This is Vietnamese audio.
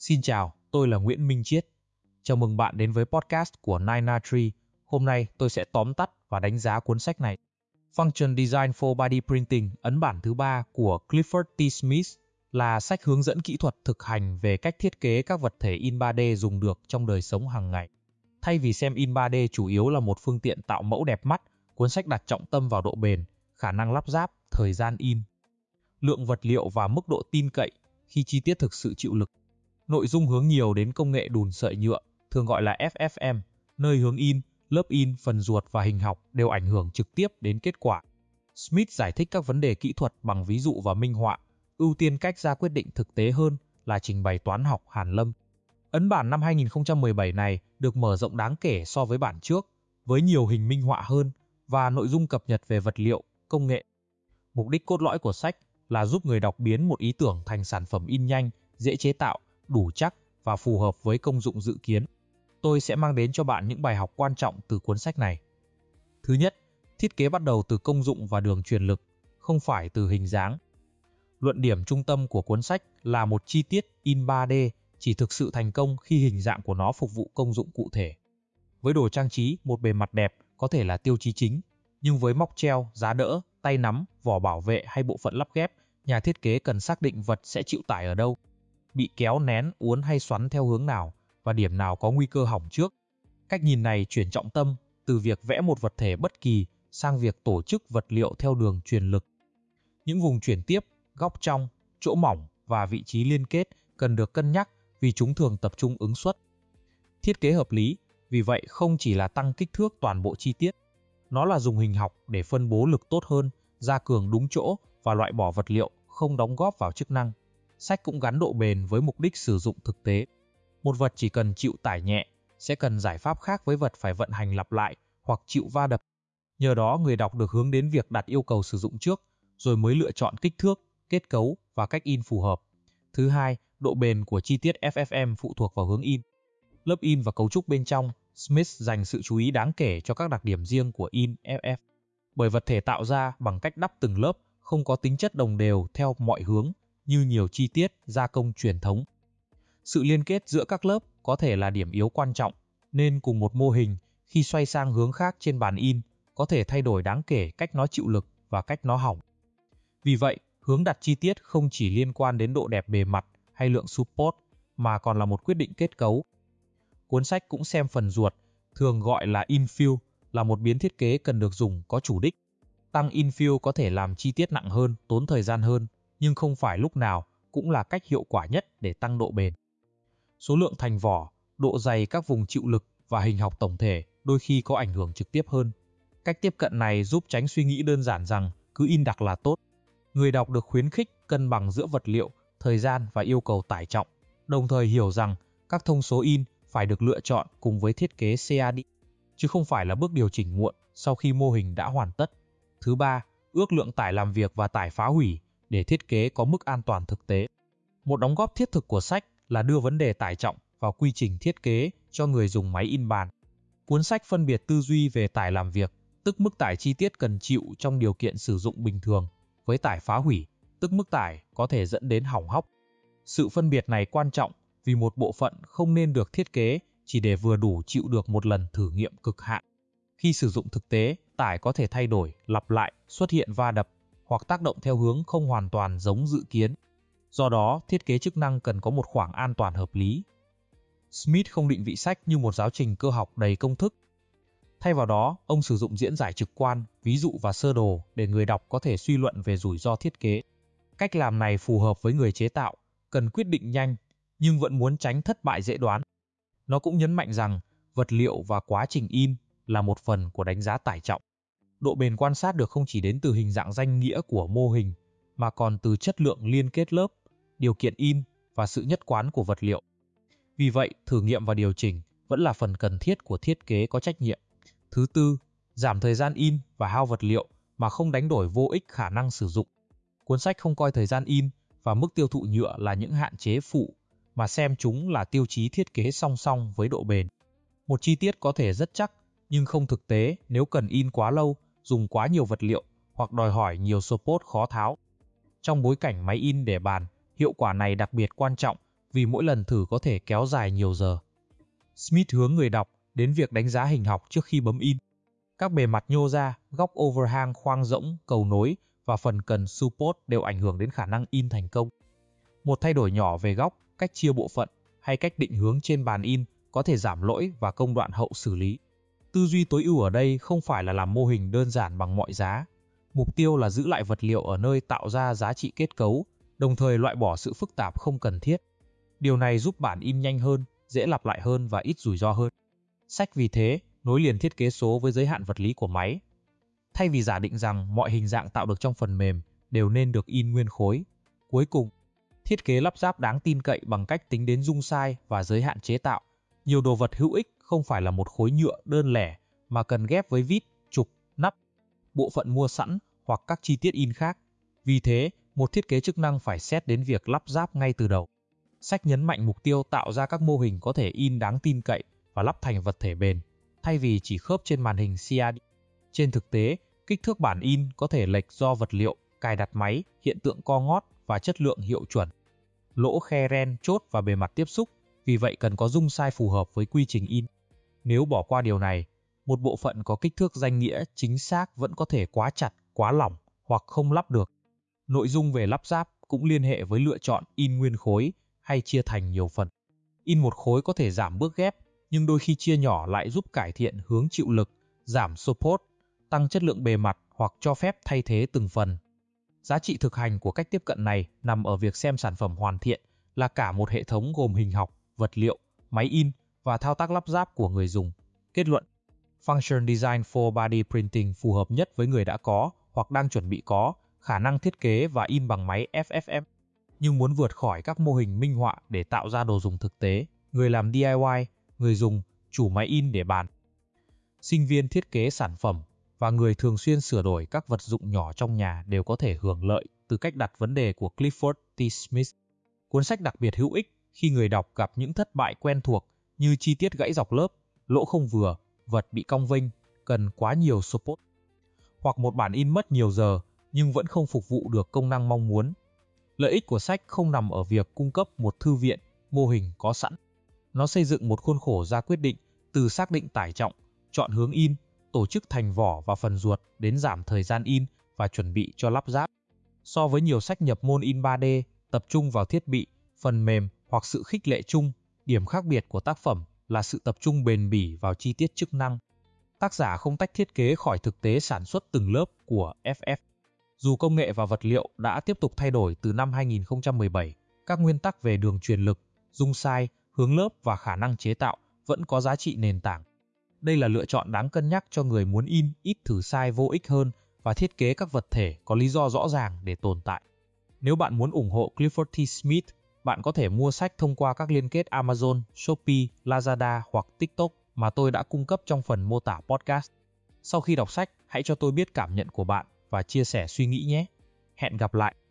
Xin chào, tôi là Nguyễn Minh Chiết. Chào mừng bạn đến với podcast của 9A3. Hôm nay tôi sẽ tóm tắt và đánh giá cuốn sách này. Function Design for Body Printing, ấn bản thứ 3 của Clifford T. Smith, là sách hướng dẫn kỹ thuật thực hành về cách thiết kế các vật thể in 3D dùng được trong đời sống hàng ngày. Thay vì xem in 3D chủ yếu là một phương tiện tạo mẫu đẹp mắt, cuốn sách đặt trọng tâm vào độ bền, khả năng lắp ráp, thời gian in, lượng vật liệu và mức độ tin cậy khi chi tiết thực sự chịu lực. Nội dung hướng nhiều đến công nghệ đùn sợi nhựa, thường gọi là FFM, nơi hướng in, lớp in, phần ruột và hình học đều ảnh hưởng trực tiếp đến kết quả. Smith giải thích các vấn đề kỹ thuật bằng ví dụ và minh họa, ưu tiên cách ra quyết định thực tế hơn là trình bày toán học hàn lâm. Ấn bản năm 2017 này được mở rộng đáng kể so với bản trước, với nhiều hình minh họa hơn và nội dung cập nhật về vật liệu, công nghệ. Mục đích cốt lõi của sách là giúp người đọc biến một ý tưởng thành sản phẩm in nhanh, dễ chế tạo, đủ chắc và phù hợp với công dụng dự kiến. Tôi sẽ mang đến cho bạn những bài học quan trọng từ cuốn sách này. Thứ nhất, thiết kế bắt đầu từ công dụng và đường truyền lực, không phải từ hình dáng. Luận điểm trung tâm của cuốn sách là một chi tiết in 3D chỉ thực sự thành công khi hình dạng của nó phục vụ công dụng cụ thể. Với đồ trang trí, một bề mặt đẹp có thể là tiêu chí chính, nhưng với móc treo, giá đỡ, tay nắm, vỏ bảo vệ hay bộ phận lắp ghép, nhà thiết kế cần xác định vật sẽ chịu tải ở đâu, bị kéo nén, uốn hay xoắn theo hướng nào và điểm nào có nguy cơ hỏng trước. Cách nhìn này chuyển trọng tâm từ việc vẽ một vật thể bất kỳ sang việc tổ chức vật liệu theo đường truyền lực. Những vùng chuyển tiếp, góc trong, chỗ mỏng và vị trí liên kết cần được cân nhắc vì chúng thường tập trung ứng suất. Thiết kế hợp lý, vì vậy không chỉ là tăng kích thước toàn bộ chi tiết, nó là dùng hình học để phân bố lực tốt hơn, gia cường đúng chỗ và loại bỏ vật liệu không đóng góp vào chức năng. Sách cũng gắn độ bền với mục đích sử dụng thực tế. Một vật chỉ cần chịu tải nhẹ, sẽ cần giải pháp khác với vật phải vận hành lặp lại hoặc chịu va đập. Nhờ đó người đọc được hướng đến việc đặt yêu cầu sử dụng trước, rồi mới lựa chọn kích thước, kết cấu và cách in phù hợp. Thứ hai, độ bền của chi tiết FFM phụ thuộc vào hướng in. Lớp in và cấu trúc bên trong, Smith dành sự chú ý đáng kể cho các đặc điểm riêng của in FF. Bởi vật thể tạo ra bằng cách đắp từng lớp không có tính chất đồng đều theo mọi hướng như nhiều chi tiết gia công truyền thống. Sự liên kết giữa các lớp có thể là điểm yếu quan trọng, nên cùng một mô hình khi xoay sang hướng khác trên bàn in có thể thay đổi đáng kể cách nó chịu lực và cách nó hỏng. Vì vậy, hướng đặt chi tiết không chỉ liên quan đến độ đẹp bề mặt hay lượng support mà còn là một quyết định kết cấu. Cuốn sách cũng xem phần ruột, thường gọi là infill, là một biến thiết kế cần được dùng có chủ đích. Tăng infill có thể làm chi tiết nặng hơn, tốn thời gian hơn, nhưng không phải lúc nào cũng là cách hiệu quả nhất để tăng độ bền. Số lượng thành vỏ, độ dày các vùng chịu lực và hình học tổng thể đôi khi có ảnh hưởng trực tiếp hơn. Cách tiếp cận này giúp tránh suy nghĩ đơn giản rằng cứ in đặc là tốt. Người đọc được khuyến khích cân bằng giữa vật liệu, thời gian và yêu cầu tải trọng, đồng thời hiểu rằng các thông số in phải được lựa chọn cùng với thiết kế CAD, chứ không phải là bước điều chỉnh muộn sau khi mô hình đã hoàn tất. Thứ ba, ước lượng tải làm việc và tải phá hủy để thiết kế có mức an toàn thực tế. Một đóng góp thiết thực của sách là đưa vấn đề tải trọng vào quy trình thiết kế cho người dùng máy in bàn. Cuốn sách phân biệt tư duy về tải làm việc, tức mức tải chi tiết cần chịu trong điều kiện sử dụng bình thường, với tải phá hủy, tức mức tải có thể dẫn đến hỏng hóc. Sự phân biệt này quan trọng vì một bộ phận không nên được thiết kế chỉ để vừa đủ chịu được một lần thử nghiệm cực hạn. Khi sử dụng thực tế, tải có thể thay đổi, lặp lại, xuất hiện va đập hoặc tác động theo hướng không hoàn toàn giống dự kiến. Do đó, thiết kế chức năng cần có một khoảng an toàn hợp lý. Smith không định vị sách như một giáo trình cơ học đầy công thức. Thay vào đó, ông sử dụng diễn giải trực quan, ví dụ và sơ đồ để người đọc có thể suy luận về rủi ro thiết kế. Cách làm này phù hợp với người chế tạo, cần quyết định nhanh, nhưng vẫn muốn tránh thất bại dễ đoán. Nó cũng nhấn mạnh rằng vật liệu và quá trình in là một phần của đánh giá tải trọng. Độ bền quan sát được không chỉ đến từ hình dạng danh nghĩa của mô hình, mà còn từ chất lượng liên kết lớp, điều kiện in và sự nhất quán của vật liệu. Vì vậy, thử nghiệm và điều chỉnh vẫn là phần cần thiết của thiết kế có trách nhiệm. Thứ tư, giảm thời gian in và hao vật liệu mà không đánh đổi vô ích khả năng sử dụng. Cuốn sách không coi thời gian in và mức tiêu thụ nhựa là những hạn chế phụ, mà xem chúng là tiêu chí thiết kế song song với độ bền. Một chi tiết có thể rất chắc, nhưng không thực tế nếu cần in quá lâu, dùng quá nhiều vật liệu hoặc đòi hỏi nhiều support khó tháo. Trong bối cảnh máy in để bàn, hiệu quả này đặc biệt quan trọng vì mỗi lần thử có thể kéo dài nhiều giờ. Smith hướng người đọc đến việc đánh giá hình học trước khi bấm in. Các bề mặt nhô ra, góc overhang, khoang rỗng, cầu nối và phần cần support đều ảnh hưởng đến khả năng in thành công. Một thay đổi nhỏ về góc, cách chia bộ phận hay cách định hướng trên bàn in có thể giảm lỗi và công đoạn hậu xử lý. Tư duy tối ưu ở đây không phải là làm mô hình đơn giản bằng mọi giá. Mục tiêu là giữ lại vật liệu ở nơi tạo ra giá trị kết cấu, đồng thời loại bỏ sự phức tạp không cần thiết. Điều này giúp bản in nhanh hơn, dễ lặp lại hơn và ít rủi ro hơn. Sách vì thế nối liền thiết kế số với giới hạn vật lý của máy. Thay vì giả định rằng mọi hình dạng tạo được trong phần mềm đều nên được in nguyên khối. Cuối cùng, thiết kế lắp ráp đáng tin cậy bằng cách tính đến dung size và giới hạn chế tạo. Nhiều đồ vật hữu ích không phải là một khối nhựa đơn lẻ mà cần ghép với vít, trục, nắp, bộ phận mua sẵn hoặc các chi tiết in khác. Vì thế, một thiết kế chức năng phải xét đến việc lắp ráp ngay từ đầu. Sách nhấn mạnh mục tiêu tạo ra các mô hình có thể in đáng tin cậy và lắp thành vật thể bền, thay vì chỉ khớp trên màn hình CAD. Trên thực tế, kích thước bản in có thể lệch do vật liệu, cài đặt máy, hiện tượng co ngót và chất lượng hiệu chuẩn. Lỗ khe ren, chốt và bề mặt tiếp xúc, vì vậy cần có dung size phù hợp với quy trình in. Nếu bỏ qua điều này, một bộ phận có kích thước danh nghĩa chính xác vẫn có thể quá chặt, quá lỏng hoặc không lắp được. Nội dung về lắp ráp cũng liên hệ với lựa chọn in nguyên khối hay chia thành nhiều phần. In một khối có thể giảm bước ghép, nhưng đôi khi chia nhỏ lại giúp cải thiện hướng chịu lực, giảm support, tăng chất lượng bề mặt hoặc cho phép thay thế từng phần. Giá trị thực hành của cách tiếp cận này nằm ở việc xem sản phẩm hoàn thiện là cả một hệ thống gồm hình học, vật liệu, máy in và thao tác lắp ráp của người dùng. Kết luận: Function Design for Body Printing phù hợp nhất với người đã có hoặc đang chuẩn bị có khả năng thiết kế và in bằng máy FFM, nhưng muốn vượt khỏi các mô hình minh họa để tạo ra đồ dùng thực tế. Người làm DIY, người dùng, chủ máy in để bàn, sinh viên thiết kế sản phẩm và người thường xuyên sửa đổi các vật dụng nhỏ trong nhà đều có thể hưởng lợi từ cách đặt vấn đề của Clifford T. Smith. Cuốn sách đặc biệt hữu ích khi người đọc gặp những thất bại quen thuộc như chi tiết gãy dọc lớp, lỗ không vừa, vật bị cong vênh, cần quá nhiều support, hoặc một bản in mất nhiều giờ nhưng vẫn không phục vụ được công năng mong muốn. Lợi ích của sách không nằm ở việc cung cấp một thư viện, mô hình có sẵn. Nó xây dựng một khuôn khổ ra quyết định, từ xác định tải trọng, chọn hướng in, tổ chức thành vỏ và phần ruột đến giảm thời gian in và chuẩn bị cho lắp ráp. So với nhiều sách nhập môn in 3D, tập trung vào thiết bị, phần mềm hoặc sự khích lệ chung, điểm khác biệt của tác phẩm là sự tập trung bền bỉ vào chi tiết chức năng. Tác giả không tách thiết kế khỏi thực tế sản xuất từng lớp của FF. Dù công nghệ và vật liệu đã tiếp tục thay đổi từ năm 2017, các nguyên tắc về đường truyền lực, dung size, hướng lớp và khả năng chế tạo vẫn có giá trị nền tảng. Đây là lựa chọn đáng cân nhắc cho người muốn in ít thử sai vô ích hơn và thiết kế các vật thể có lý do rõ ràng để tồn tại. Nếu bạn muốn ủng hộ Clifford T. Smith, bạn có thể mua sách thông qua các liên kết Amazon, Shopee, Lazada hoặc TikTok mà tôi đã cung cấp trong phần mô tả podcast. Sau khi đọc sách, hãy cho tôi biết cảm nhận của bạn và chia sẻ suy nghĩ nhé. Hẹn gặp lại!